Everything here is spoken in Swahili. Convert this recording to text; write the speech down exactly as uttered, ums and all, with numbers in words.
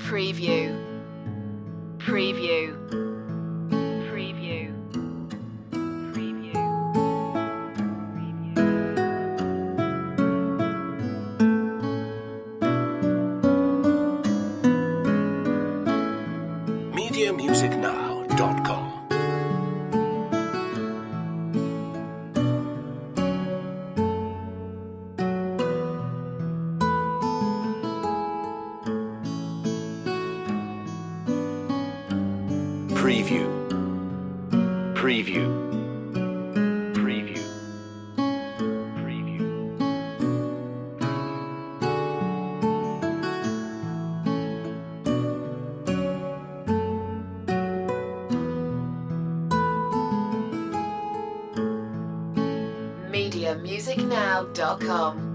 Preview. Preview. Preview. Preview. media music now dot com. Preview. Preview. Preview. Preview. media music now dot com